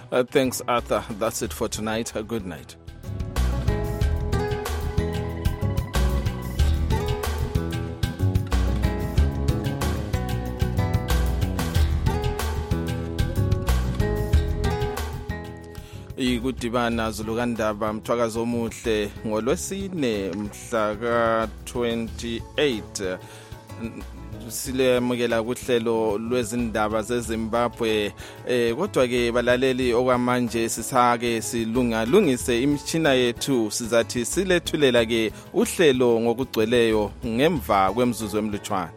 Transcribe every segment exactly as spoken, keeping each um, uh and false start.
Uh, thanks, Arthur. That's it for tonight. Uh, good night. Ikudibana Zulukandaba Mthwakazi omuhle ngolwesine mhla ka twenty-eight silemukela kuhlelo lwezindaba zeZimbabwe eh kodwa ke balaleli okwamanje sisake silunga lungise imishina yethu sizathi silethulela ke uhlelo ngokugcweleyo ngemva kwemzuzu emlutshwana.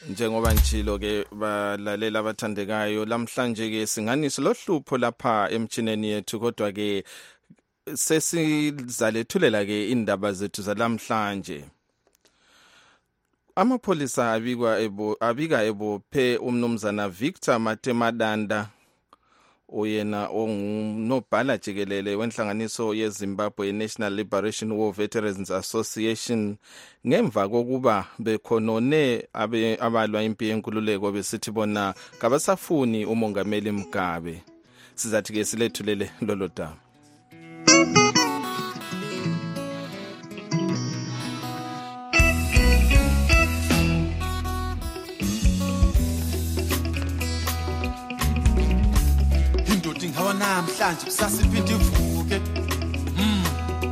Njengoba njilo ke balalela abathandekayo lamhlanje ke singanise lohlupho lapha emchineni yethu kodwa ke sesizalethulela ke indaba zethu zalamhlanje. Amapholisa abikwa ebo abika ebophe umnumzana Victor Matemadanda oyena ongunobhala jikelele wenhlanganiso yeZimbabwe National Liberation War Veterans Association ngemva kokuba bekhonone abalwa impi yenkululeko besithi bona kabasafuni umongameli Mugabe. Sizathi ke silethulele lolo daba. Namhlanje kusasiphinde ivuke mm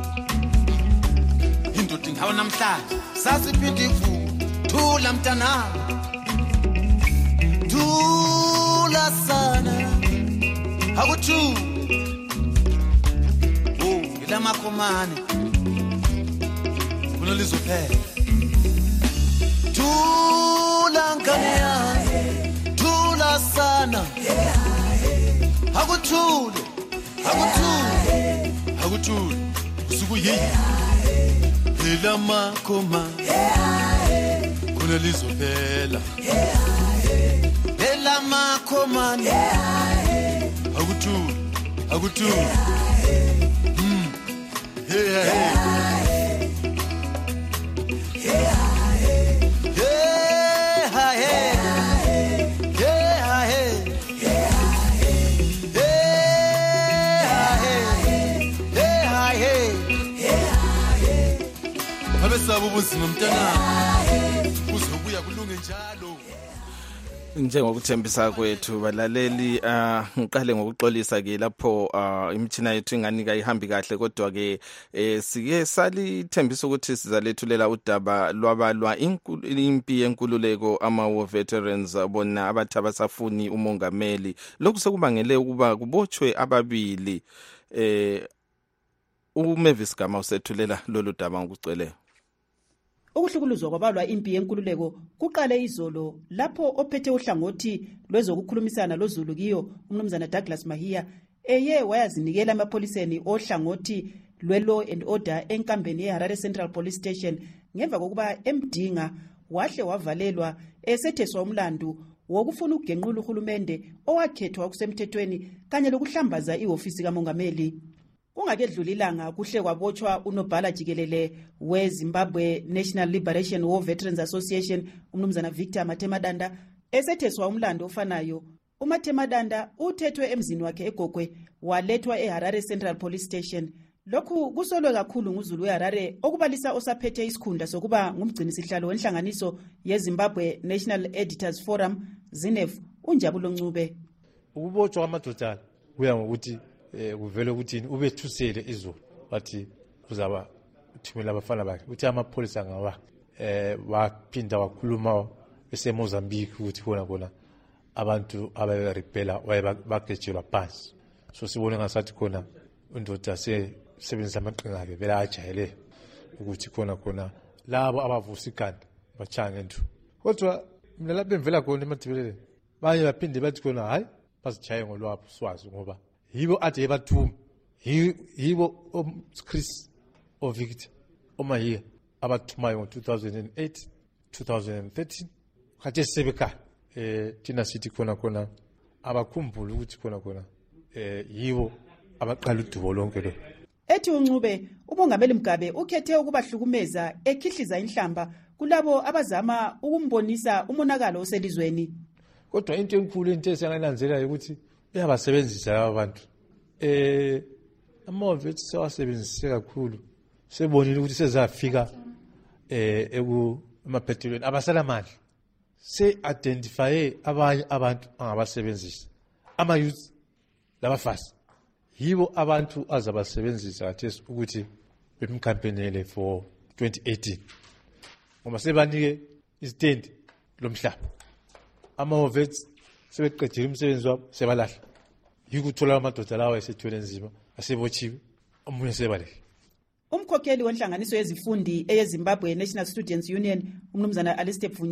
into dingawa namhlanje sasiphinde ivuke thula mntana thula sana akuthu oh ilamakhomane kunolizophela thula nkanya thula sana Hakuthule, hakuthule, hakuthule, usuku yeyi, hela makoma, kuna lizo hela, hela makoma, hakuthule, hakuthule, mm, hey, hey. Njengokuthembisa kwethu balaleli uh, ngiqale ngokuxolisa ke lapho uh, imithina yethu inganika ihambi kahle kodwa ke eh, sike salithembisa ukuthi sizalethulela udaba lwabalwa impi yenkululeko ama war veterans bona abathi abasafuni umongameli. Lokhu sekubangele ukuba kubotshwe ababili eh uMavis Gama usethulela lolu daba ngokuceleyo. Ukuhlukuluzwa kwabalwa impi yenkululeko kuqale izolo lapho ophethe uhlangothi lwezokukhulumisana loZulu kiyo umnumzana Douglas Mahia eye wayazinikela emapholiseni ohlangothi lwe-law and order enkambeni yeHarare Central Police Station ngemva kokuba emdinga wahle wavalelwa esetheswa umlandu wokufuna ukugenqula uhulumende owakhethwa kusemthethweni kanye lokuhlambaza iofisi kamongameli. Kungakedlula ilanga kuhle kwabotshwa unobhala jikelele weZimbabwe National Liberation War Veterans Association umnumzana Victor Matemadanda esetheswa umlando ofanayo. uMatemadanda uthethwe emzini wakhe eGogwe walethwa eHarare Central Police Station. Lokhu kusolwe kakhulu nguZulu weHarare okubalisa osaphethe isikhundla sokuba ngumgcini sihlalo wenhlanganiso yeZimbabwe National Editors Forum ZINEF uNjabulo Ncube. Ukubotshwa kwamadoda kuya ngokuthi eh kuvele ukuthi ubethusele izolo bathi uzaba uthumela abafana bakhe uthi amapholisa ngawa eh waphinda wakhuluma eseMozambique ukuthi khona khona abantu abayerebela wayebagejelwa phansi. So sibone ngasathi khona undoda sebenzisa amaqhinga akhe vele ajayele ukuthi khona khona labo abavusa ikhanda bachanga ntu. Kodwa mina lapho emvela khona eMathibelele baye baphinde bathi khona hayi basijaye ngolwapho swazi ngoba yibo ade bathuma yibo Chris oVictor omahiya abathumayo ngo two thousand eight two thousand thirteen khathe sebeka eh thina sithi khona khona abakhumbula ukuthi khona khona eh yibo abaqala udubo lonke lo. Ethi uNcube umongameli Mugabe ukhethe ukubahlukumeza ekhihliza inhlamba kulabo abazama ukumbonisa umonakalo oselizweni. Kodwa into enkulu into esengalandzela ukuthi uyabasebenzisa laba bantu eh amavethi sewasebenzise kakhulu sebonile ukuthi sezafika eh eku emaphethelweni abasala mali se identify abanye abantu angabasebenzisa ama youth labafasi yibo abantu azabasebenzisa kathesi ukuthi bemkhampenele for twenty eighteen ngoba sebanike istand lomhlaba amavethi sebeqedile umsebenzi wabo sebalahla yikuthola amadoda lawo esethwele nzima asebotshiwe omunye sebaleke. Umkhokheli wenhlanganiso yezifundi eyeZimbabwe National Students Union umnumzana Alistair Pfunye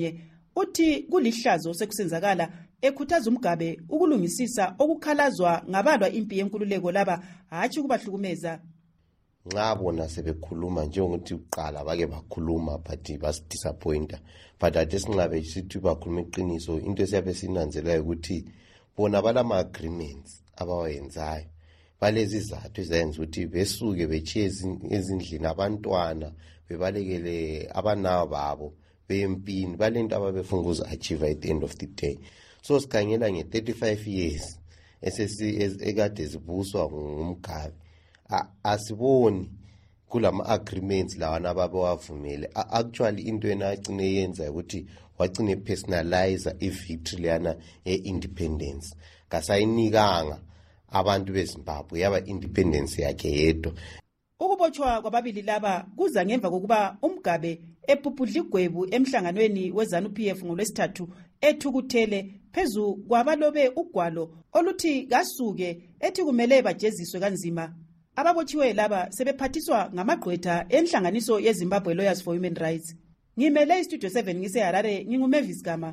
uthi kulihlazo sekusenzakala ekhuthaza uMgabe ukulungisisa okukhalazwa ngabalwa impi yenkululeko laba hatshi kubahlukumeza. Nxa bona sebekhuluma njengokuthi uqala bake bakhuluma but basidisappointa, but ade singabe sithi bakhuluma iqiniso into esiyabe sinanzelayo ukuthi bona balama agreements abawenzayo balezi izathu ezenza ukuthi besuke bechiye ezindlini abantwana bebalekele abanawo babo bempini balento ababefuna ukuzachieve at the end of the day. So sikhangela nge thirty-five years esesi ekade zibuswa ngumGabe asiboni kulama agreements lawana ababawavumele. Actually into enagcine yenza ukuthi wagcine personalize i-victory lana e-independence kasayinikanga abantu beZimbabwe yaba independence yakhe yedwa. Ukubotshwa kwababili laba kuza ngemva kokuba uMgabe ephupudla igwebu emhlanganweni weZANU-P F ngolwesithathu ethukuthele phezu kwabalobe ugwalo oluthi kasuke ethi kumele bajeziswe kanzima. Ababotshiwe laba sebephathiswa ngamagqwetha enhlanganiso yeZimbabwe Lawyers for Human Rights. Ngimele iStudio seven ngise Harare, nginguMavis Gama.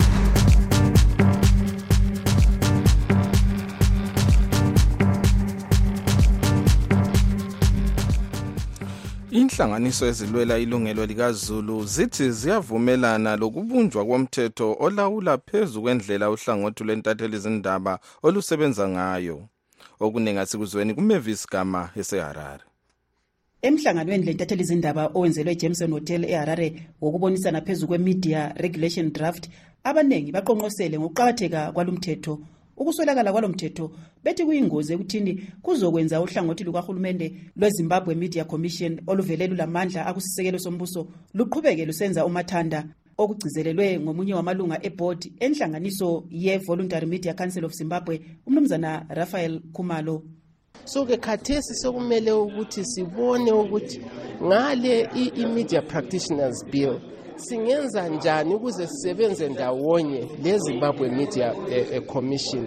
Inhlanganiso ezilwela ilungelo likaZulu zithi ziyavumelana lokubunjwa komthetho olawula phezu kwendlela uhlangothi lwentatheli izindaba olusebenza ngayo. Okuningi asikuzweni kuMavis Gama eseHarare. Emhlanganweni lentatheli izindaba owenzelwe eJameson Hotel eHarare wokubonisana phezu kweMedia Regulation Draft, abanengi baqonqosele ngokuqakatheka kwalomthetho. Ukuswelakala kwalomthetho bethi kuyingozi ekuthini kuzokwenza uhlangothi lukahulumende lweZimbabwe Media Commission oluvele lulamandla akusisekelo sombuso luqhubeke lusenza umathanda okugcizelelwe ngomunye wamalunga eboard enhlanganiso ye-Voluntary Media Council of Zimbabwe, umnumzana Raphael Khumalo. So ke khathesi sokumele ukuthi sibone ukuthi ngale i-Media Practitioners Bill singenza njani ukuze sisebenze ndawonye leZimbabwe Media eh, Commission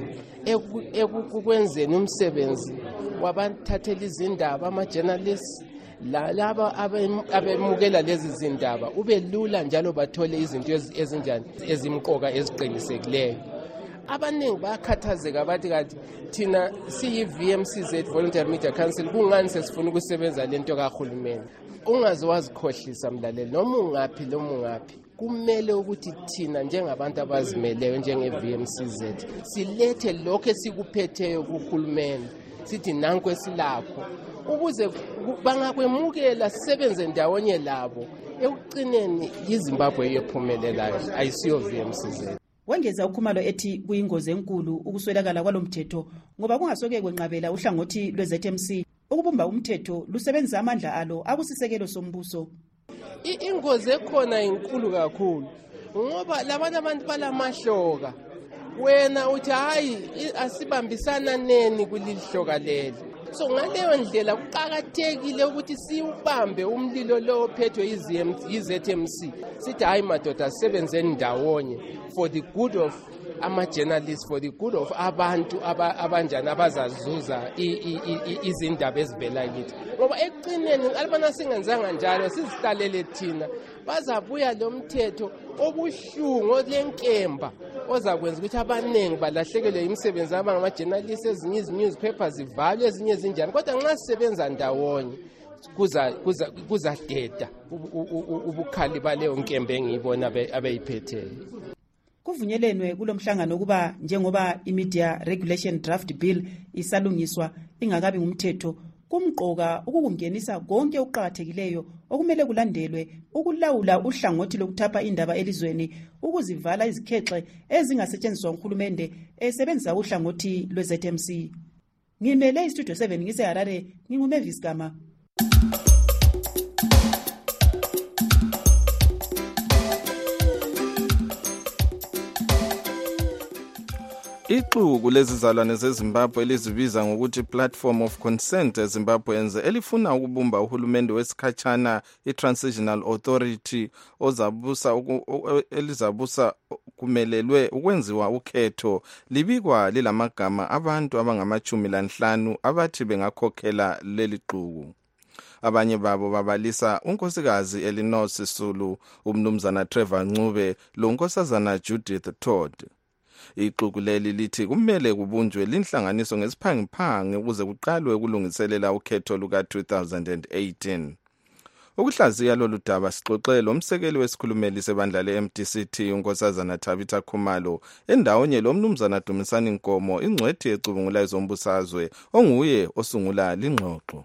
ekukwenzeni umsebenzi wabathatheli izindaba ama-journalists laba abemukela lezi zindaba ube lula njalo bathole izinto ezinjani ezimqoka eziqinisekileyo. Abaningi bayakhathazeka bathi kanti thina siyi-V M C Z Voluntary Media Council kungani sesifuna ukusebenza lento kahulumeni. Ungaze wazikhohlisa mlaleli noma ungaphi noma ungaphi, kumele ukuthi thina njengabantu abazimeleyo njenge-V M C Z silethe lokho esikuphetheyo kuhulumeni, sithi nanku esilakho ukuze bangakwemukela sisebenze ndawonye labo. Ekucineni iZimbabwe yephumelelayo ayisiyo V M C Z. Wengeza uKhumalo ethi kuyingozi enkulu ukuswelakala kwalomthetho ngoba kungasoke kwenqabela uhlangothi lwe-Z M C ukubumba umthetho lusebenza amandla alo akusisekelo sombuso. Ingozi ekhona inkulu kakhulu ngoba labantu abantu balamahloka, wena uthi hayi asibambisana neni kulihloka leli. So ngaleyo ndlela kuqhakathekile ukuthi siubambe umlilo lo ophethwe yi-Z M C, sithi hayi madoda sisebenzeni ndawonye for the good of ama-journalists, for the good of abantu abanjani abazazuza izindaba ezivela kithi. Ngoba ekucineni alibana singenzanga njalo sizihlalele thina bazabuya lo mthetho obuhlungu olenkemba ozakwenza ukuthi abaningi balahlekelwe imisebenzi abangama-journalists, ezinye izi-newspapers zivalwe, ezinye ezinjani. Kodwa nxa sisebenza ndawonye kuza kuza kuzadeda ubukhali baleyo nkembe engiyibona abeyiphetheyo. Kuvunyelwenwe kulomhlangano kuba njengoba iMedia Regulation Draft Bill isalungiswa ingakabi ngumthetho, kumqoka ukukungenisa konke okuqhakathekileyo okumele kulandelwe ukulawula uhlangothi lokuthapha indaba elizweni, ukuzivala izikhexe ezingasetshenziswa nguhulumende esebenzisa uhlangothi lwe-Z M C. Ngimele iStudio seven ngise Harare, nginguMavis Gama. Ixuku lezizalwane zeZimbabwe lizibiza ngokuthi Platform of Consent eZimbabweans elifuna ukubumba uhulumende wesikhatshana iTransitional Authority ozabusa elizabusa kumelelwe ukwenziwa ukhetho libikwa lilamagama abantu abangamachumi lanhlanu abathi bengakhokhela leli xuku. Abanye babo babalisa unkosikazi Elinor Sisulu, umnumzana Trevor Ncube, lo nkosazana Judith Todd. Ixuku leli lithi kumele kubunjwe linhlanganiso ngesiphangiphangi ukuze kuqalwe ukulungiselela ukhetho luka two thousand eighteen. Ukuhlaziya lolu daba sixoxele umsekeli wesikhulumeli sebandla le-M D C T unkosazana Tabitha Khumalo endawonye lo mnumzana Dumisani Nkomo ingcwethi ecubungula ezombusazwe onguye osungula lingxoxo.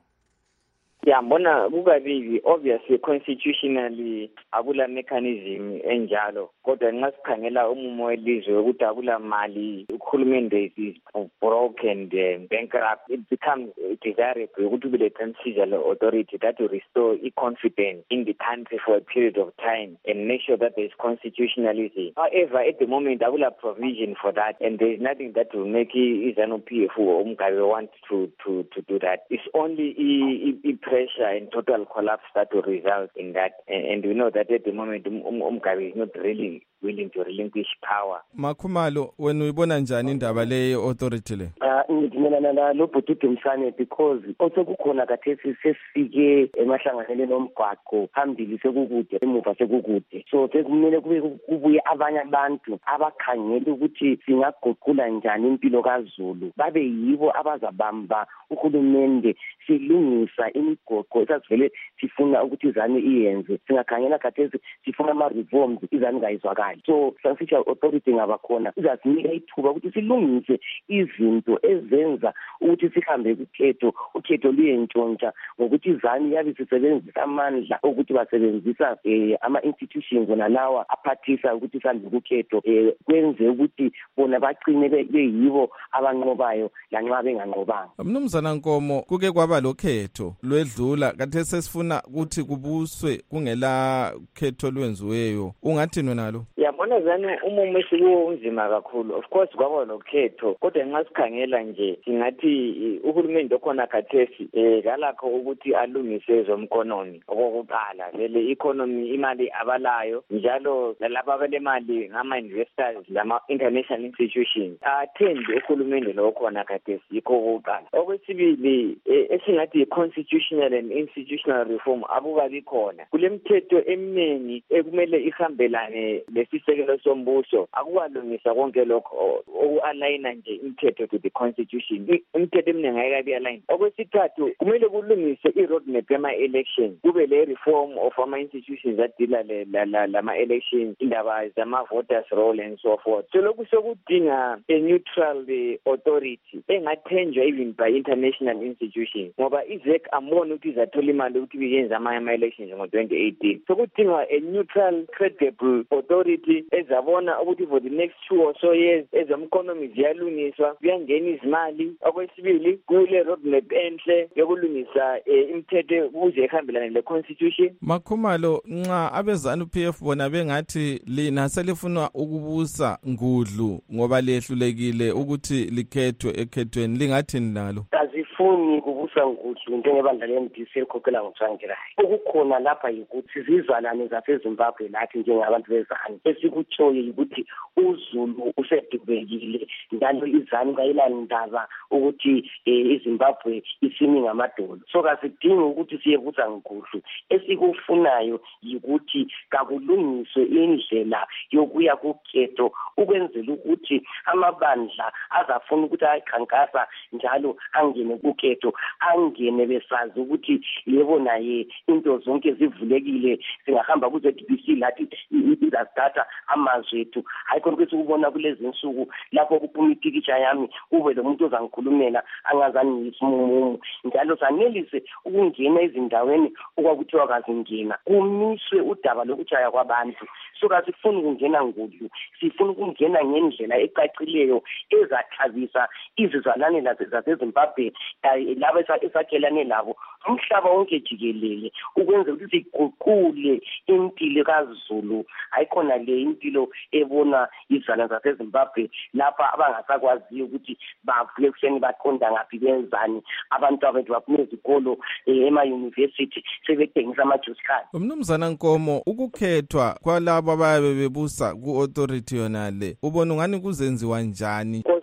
Yambona kukabili obviously constitutionally akula mechanism enjalo kodwa nxa sikhangela umumo welizwe ukuthi akula mali uhulumende is broke and uh, bankrupt, it becomes desirable ukuthi kube le transitional authority that will restore confidence in the country for a period of time and make sure that there is constitutionalism. However, at the moment akula provision for that and there is nothing that will make izanu P F or umgabe want to to to do that. It's only i, i, pressure and total collapse that will result in that, and, and we know that at the moment umgabe um, is not really willing to relinquish power. Makhumalo, wena uyibona njani indaba le authority le? Ah, ngidingelana na lo Bhuti Msane because also kukhona kathesi sesifike emahlanganele nomgwaqo phambili sekukude emuva sekukude, so sekumele kube kubuye abanye abantu abakhangela ukuthi singaguqula njani impilo kaZulu, babe yibo abazabamba uhulumende silungisa imigoqo esasivele sifuna ukuthi izane iyenze. Singakhangela kathesi sifuna ama reforms izane ngayizwakala, so transitional authority ngabakhona izasinika ithuba ukuthi silungise izinto ezenza ukuthi sihambe ukhetho ukhetho luyentshontsha ngokuthi izane yabe sisebenzisa amandla ukuthi basebenzisa eh, ama institutions nalawa aphathisa ukuthi sihambe ukhetho eh, kwenze ukuthi bona baqine beyibo abanqobayo lanxa benganqobanga. Mnumzana Nkomo, kuke kwaba lokhetho lwedlula kade sesifuna ukuthi kubuswe kungela khetho lwenziweyo, ungathini nalo? Yabona zani umumo sikuwo unzima kakhulu. Of course kwaba lokhetho kodwa nxa sikhangela nje singathi uhulumende okhona khathesi eh kalakho ukuthi alungise ezomkonomi. Okokuqala vele economy imali abalayo njalo lalabo abalemali ngama investors lama international institutions athendi uhulumende lo khona khathesi yikho okokuqala. Okwesibili esingathi constitutional and institutional reform akukabi khona. Kulemithetho eminingi ekumele ihambelane lesisekelo sombuso, akukalungisa konke lokho oku-aligna nje imithetho to the constitution. Imithetho eminingi ayikabi align. Okwesithathu kumele kulungise i-roadmap yama-election, kube le reform of ama-institutions adila lama-elections, indaba zama-voters roll and so forth. So lokhu sokudinga a neutral authority engathenjwa even by international institutions ngoba i-Z E C ambona ukuthi izathola imali ukuthi biyenza ama-elections ngo twenty eighteen. Sokudinga a neutral credible authority ezabona ukuthi for the next two or so years ezomkonomi ziyalungiswa kuyangena izimali. Okwesibili kule roadmap enhle yokulungisa imithetho ukuze ihambelane le constitution. Makhumalo, nxa abezanu P F bona bengathi lina selifuna ukubusa ngudlu ngoba lehlulekile ukuthi likhethwe ekhethweni, lingathini nalo? Azifuni kubusa ngudlu njengebandla le-M D C elikhokhela ngotsangirayo. Okukhona lapha yikuthi sizizalwane zaseZimbabwe lathi njengabantu bezane esikutshoyo yikuthi uZulu usedubekile njalo izane kayilandaba ukuthi iZimbabwe isimi ngamadolo. So kasidingi ukuthi siyebusa ngudlu, esikufunayo yikuthi kakulungiswe indlela yokuya kukhetho ukwenzela ukuthi amabandla azafuna ukuthi ayikhankasa njalo angene kukhetho angene besazi ukuthi yebo naye into zonke zivulekile, singahamba kuze D B C lathi izasithatha amazwi ethu. Hayikho ukuthi ukubona kulezi insuku lapho kuphuma ipikitsha yami kube lo muntu ozangikhulumela angazani ngisimumu njalo sanelise ukungena ezindaweni okwakuthiwa kazingena kumiswe udaba lokutshaya kwabantu. So kasifuni ukungena ngudlu, sifuna ukungena ngendlela ecacileyo ezathabisa izizalwane zaseZimbabwe labo esakhelane labo umhlaba wonke jikelele ukwenza ukuthi siguqule impilo kaZulu. Ayikhona le impilo ebona izizalwane zaseZimbabwe lapha abangasakwaziyo ukuthi bavuke kuseni baqonda ngaphi benzani. Abantu abethu baphuma ezikolo ema-university sebethengisa ama-juice card. Mnumzana Nkomo, ukukhethwa kwalabo ababe bebusa ku-authority yona le ubona ungani kuzenziwa njani?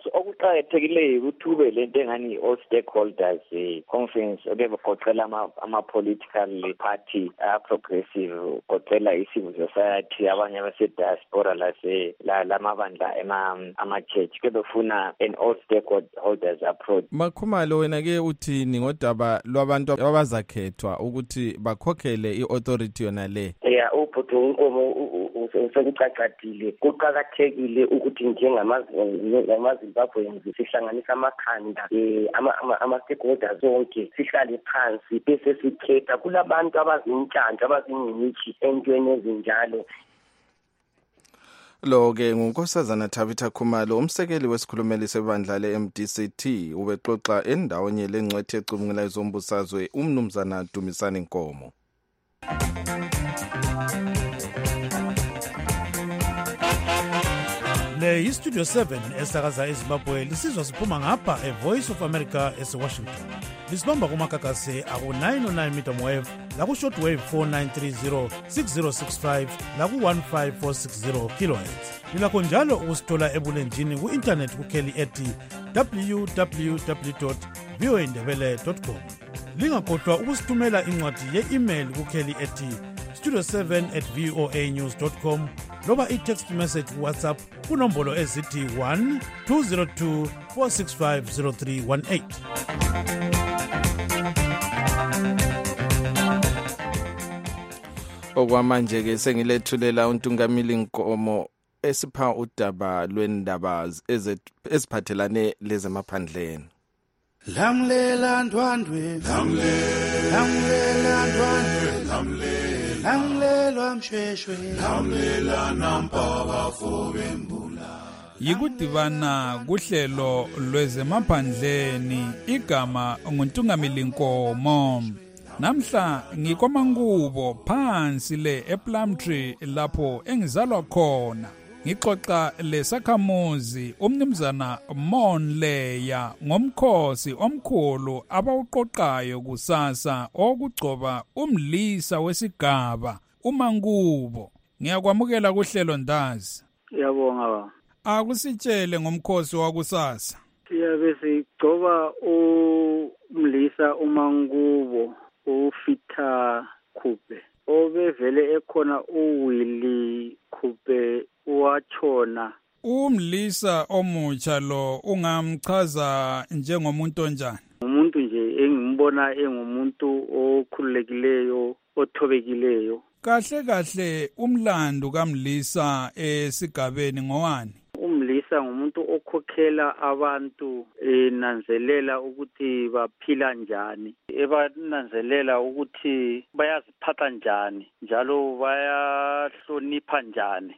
okuqakathekileyo ukuthi kube lento engani all stakeholders conference okugoqela ama-political party a-progressive, goqela i-civil society, abanye abase-diaspora lamabandla ama-church. Ke befuna an all stakeholders approach. Makhumalo, wena-ke uthini ngodaba lwabantu abazakhethwa ukuthi bakhokhele i-authority yona le? Ya, ubhuti sekucacadile, kuqakathekile ukuthi njengamaZimbabweans sihlanganisa amakhanda ama-stakeholders onke, sihlale phansi bese sikhetha. Kulabantu abazintshantsha abazingcitshi entweni ezinjalo. Lo-ke ngunkosazana Tabitha Khumalo, umsekeli wesikhulumeli sebandla le-M D C T, ubexoxa endaweni lengcwethe ecubungula ezombusazwe umnumzana Dumisani Nkomo. Le iStudio seven esakaza eZimbabwe lisizwa siphuma ngapha eVoice of America eseWashington. Lisibamba kumakakase aku nine oh nine meter wave, laku shortwave four nine three zero six zero six five, laku one five four six zero kilohertz. Lilakho njalo ukusithola ebulenjini ku-internet kukheli ethi w w w dot v o a ndebele dot com. Lingakhohlwa ukusithumela incwadi ye-email kukheli ethi studio seven at v o a news dot com, loba i-text message WhatsApp kunombolo ezithi one two zero two four six five zero three one eight. Okwamanje ke sengilethulela uNtungamili Nkomo esipha udaba lwendaba eziphathelane lezemaphandleni. Lamlela ndwandwe, lamlela ndwandwe, lamlela mshweshwe, lamlela nampaba fobembula. Yikudibana kuhlelo lwezemaphandleni, igama nguNtungamili Nkomo. Namhla ngikomangubo phansi le ePlumtree lapho engizalwa khona. Ngixoxa lesakhamuzi umnumzana Monleya ngomkhosi omkhulu abawuqoqayo kusasa okugcoba umlisa wesigaba uMangubo. Ngiyakwamukela kuhlelo Ndazi. Ngiyabonga ba. Akusitshele ngomkhosi wakusasa. Siyabe sigcoba umlisa uMangubo uFita Khube. Obevele ekhona uWilly Khube wachona. Umlisa omutsha lo ungamchaza njengomuntu onjani? Umuntu nje engimbona engumuntu okhululekileyo, othobekileyo. Kahle kahle umlando kaMlisa esigabeni ngowani? Umlisa ngumuntu okhokhela abantu, enanzelela ukuthi baphila njani, ebananzelela ukuthi bayaziphatha njani, njalo bayahlonipha njani,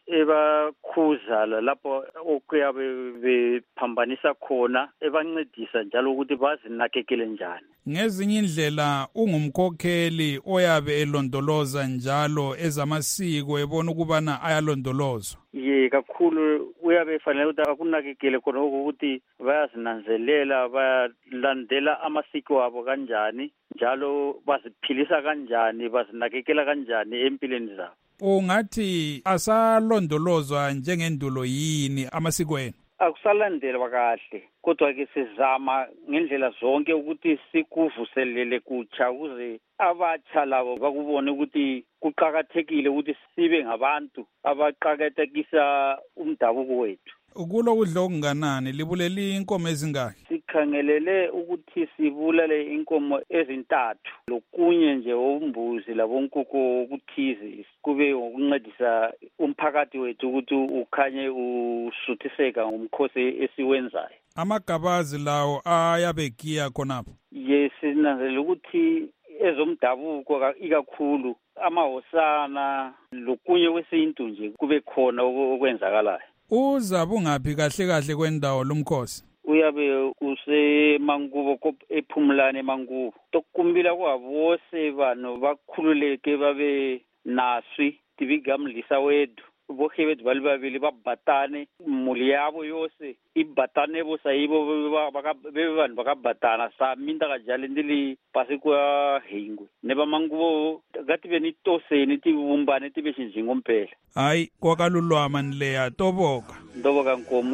ebakhuza lapho okuyabe bephambanisa khona, ebancedisa njalo ukuthi bazinakekele njani. Ngezinye indlela ungumkhokheli oyabe elondoloza njalo ezamasiko ebona ukubana ayalondolozwa. Ye kakhulu uyabe efanele ukuthi akunakekele khona ukuthi bayazinanzelela, bayalandela amasiko abo kanjani, njalo baziphilisa kanjani, bazinakekela kanjani empilweni zabo. Ungathi asalondolozwa njengendulo yini amasikweni? Akusalandelwa kahle, kodwa ke sizama ngendlela zonke ukuthi sikuvuselele kutsha ukuze abatsha labo bakubone ukuthi kuqakathekile ukuthi sibe ngabantu abaqakathekisa umdabuko wethu. Ukulo kudla okunganani libulele inkomo ezingaki? Sikhangelele ukuthi sibulale inkomo ezintathu, lokunye nje ombuzi labonkukhu okuthize kube ukuncedisa umphakathi wethu ukuthi ukhanye usuthiseka ngomkhosi esiwenzayo. Amagabazi lawo ayabegiya khonapho? Yes, sinanzelela ukuthi ezomdabuko ikakhulu amahosana lokunye kwesintu nje kube khona okwenzakalayo. Uza bungaphi kahle kahle kwendawo lomkhosi? Uyabe useMangubo ePhumulane Mangubo. Tokumbila kwabo bose bano bakhululeke babe naswi tibigamlisa wedhu. Bohe bethu bali babili babhatane muli yabo yose ibhatane bosayibo bebantu bakabhatana saminta kajale ndili pasi kwa hingwe neba Mangubo gathi benitoseni tibumbane tibe shinjingo mpela. Hayi kwakalulwama nileya toboka ndoboka Nkomo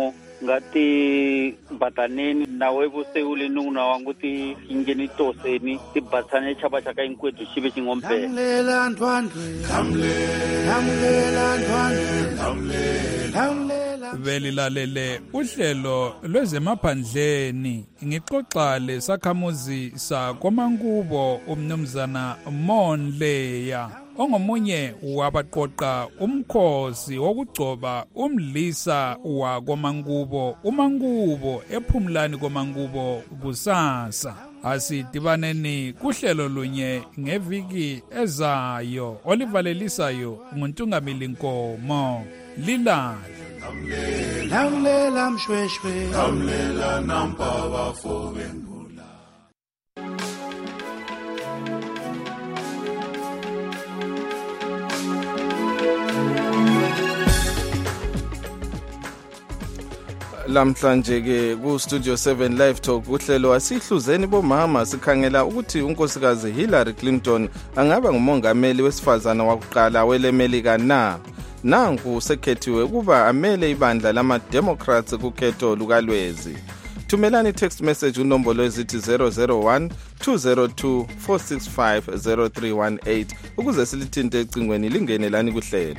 ngati bataneni nawe vuseuli nunguna wangu ti ingeni toseni ti batsane chapa chaka inkwetu chibe chingompe lamlela ndwandwe lamlela ndwandwe lamlela velilalele uhlelo lwezemaphandleni ngixoxa lesakhamuzi sakomankubo umnumzana Monleya ongomunye wabaqoqa umkhosi wokugcoba umlisa wakomankubo umankubo ephumlani komankubo kusasa. Asidibaneni kuhlelo lunye ngeviki ezayo olivalelisayo nguNtungamili Nkomo. Lilala lamlela mshweshwe lamlela nampa bafowenu. Lamhlanje ke ku Studio seven Live Talk uhlelo asihluzeni bomama sikhangela ukuthi unkosikazi Hillary Clinton angaba ngumongameli wesifazana wakuqala welemelika na. Nanku sekhethiwe kuba amele ibandla lama Democrats kukhetho lukalwezi. Thumelani text message unombolo ezithi zero zero one two zero two four six five zero three one eight ukuze silithinte ecingweni lingene lani kuhlelo.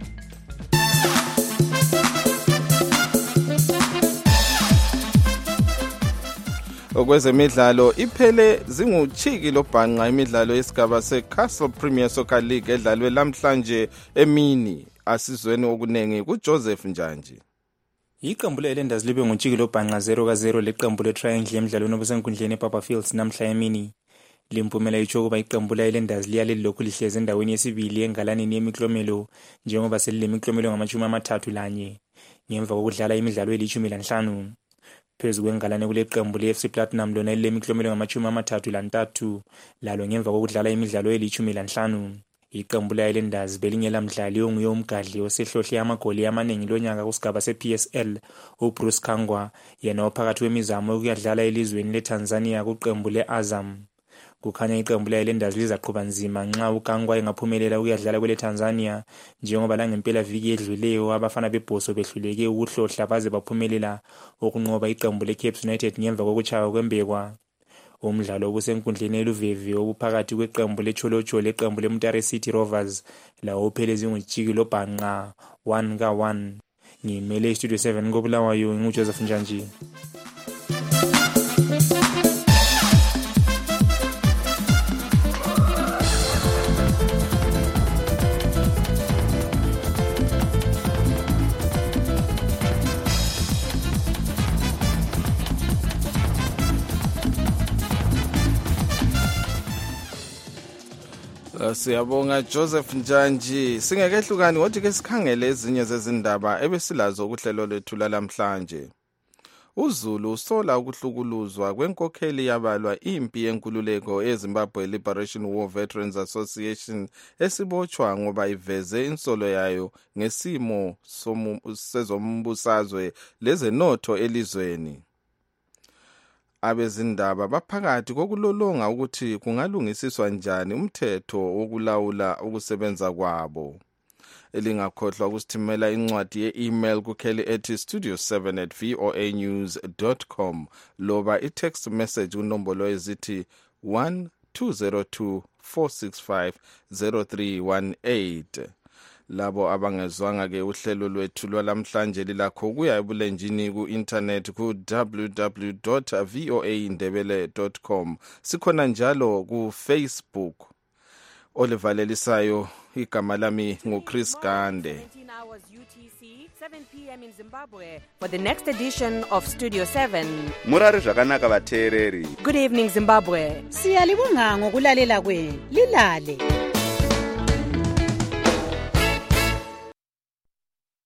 Okwezemidlalo iphele zinguchiki lobhanqa imidlalo yesigaba seCastle Premier Soccer League edlalwe lamhlanje emini. Asizweni okunengi kuJoseph Njanji. Iqembu leLenders libe nguchiki lobhanqa zero ka zero leqembu leTriangle emidlalweni obusenkundleni ePapa Fields namhla emini. Limpumela icho kuba iqembu leLenders liyaleli lokhu lihleze endaweni yesibili engalanini yemiklomelo njengoba selilemiklomelo ngamashumi amathathu lanye ngemva kokudlala imidlalo elishumi lanhlanu. Phezu kwengalane kule qembu le-F C Platinum lona lilemiklomelo ngamashumi amathathu lantathu lalo ngemva kokudlala imidlalo elishumi lanhlanu. Iqembu leLenders belingela mdlali onguye umgadli osehlohle amagoli amaningi lonyaka kusigaba se-P S L uBruce Kangwa yena ophakathi wemizamo yokuyadlala elizweni leTanzania kuqembu le-Azam. Kukhanya iqembu leLenders lizaqhuba nzima nxa uKangwa engaphumelela ukuyadlala kwele Tanzania njengoba la ngempela viki edluleyo abafana beBhoso behluleke ukuhlohla baze baphumelela okunqoba iqembu leCapes United ngemva kokuchaya kwembekwa. Umdlalo obusenkundleni eluvevi obuphakathi kweqembu leCholocho leqembu leMutare City Rovers lawo uphelezi nguchiki lobhanqa one ka one. Ngimele iStudio seven koBulawayo nguJoseph Njanji. Siyabonga Joseph Njanji. Singekehlukani wathi ke sikhangele ezinye zezindaba ebesilazo kuhlelo lethu lamhlanje. uZulu usola ukuhlukuluzwa kwenkokheli yabalwa impi yenkululeko eZimbabwe Liberation War Veterans Association esibotshwa ngoba iveze insolo yayo ngesimo sezombusazwe lezenotho elizweni. Abezindaba baphakathi kokulolonga ukuthi kungalungisiswa njani umthetho wokulawula ukusebenza kwabo. Elingakhohlwa ukusithimela incwadi ye-email kukheli ethi studio seven at voa news dot com loba i-text message unombolo ezithi one two zero two four six five zero three one eight. Labo abangezwanga ke uhlelo lwethu lwalamhlanje lilakho kuya ebulenjini ku-internet ku w w w dot voa indebele dot com. Sikhona njalo ku-Facebook. Olivalelisayo igama lami nguChris Gande. seven p m in Zimbabwe for the next edition of Studio seven. Murari zvakanaka vateereri. Good evening Zimbabwe. Siyalibonga ngokulalela kwenu. Lilale.